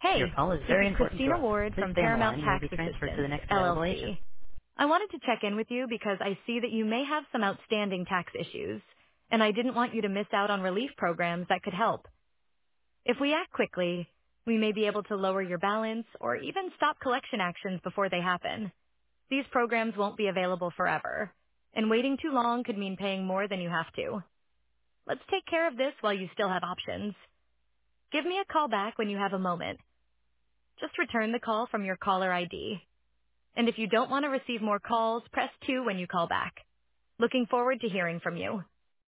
Your Hey, call is this very is important to Christina us. Ward Please from stay on the Paramount line. You may Tax be transferred to the Assistance, next available agent. LLC. I wanted to check in with you because I see that you may have some outstanding tax issues, and I didn't want you to miss out on relief programs that could help. If we act quickly, we may be able to lower your balance or even stop collection actions before they happen. These programs won't be available forever, and waiting too long could mean paying more than you have to. Let's take care of this while you still have options. Give me a call back when you have a moment. Just return the call from your caller ID. And if you don't want to receive more calls, press 2 when you call back. Looking forward to hearing from you.